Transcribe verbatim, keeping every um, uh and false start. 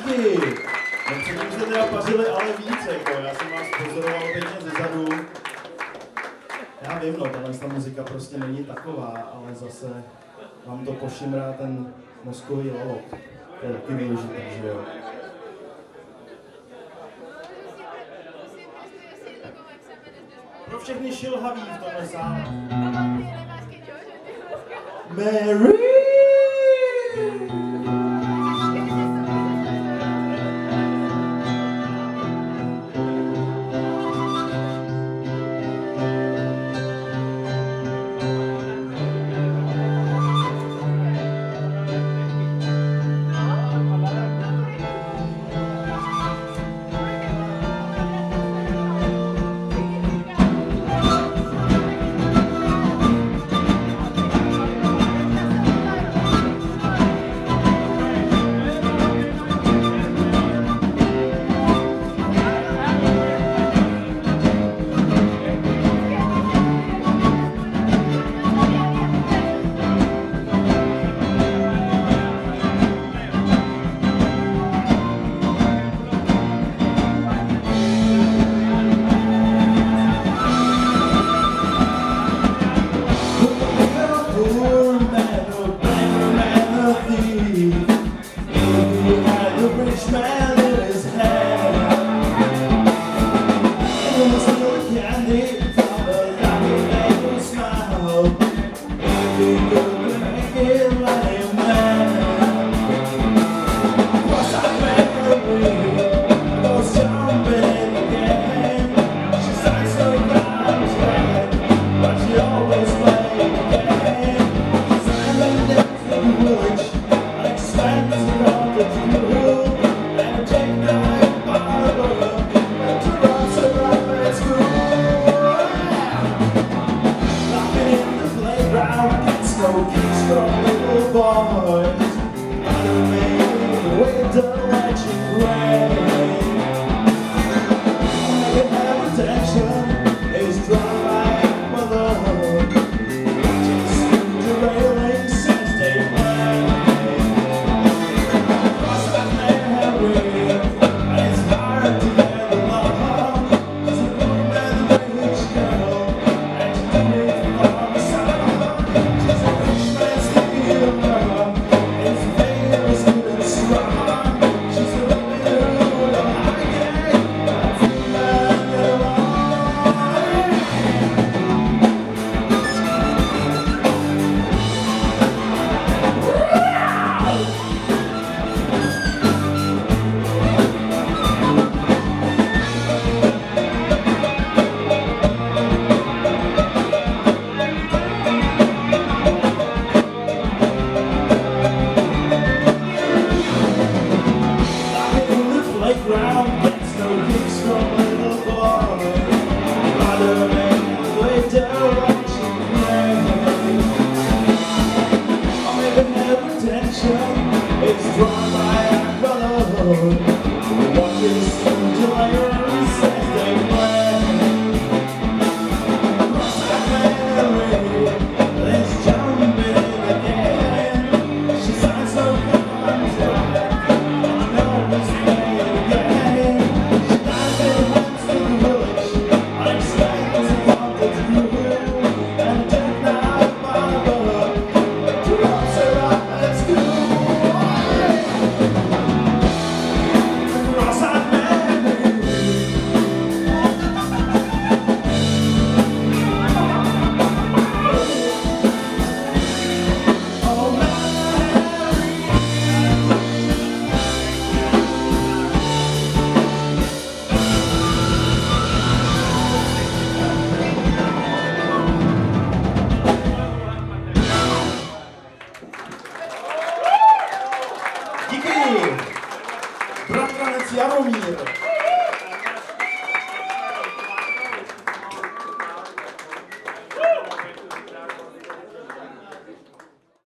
Díky! No předtím jste teda pařili ale víc, jako. Já jsem vás pozoroval pěkně zezadu. Já vím, no, tahle ta muzika prostě není taková, ale zase vám to pošimrá ten mozkový lalok. To je taky důležité, že jo? Pro všechny šilhaví v tomhle sále. Mary! Díky! Bratranec Jaromír.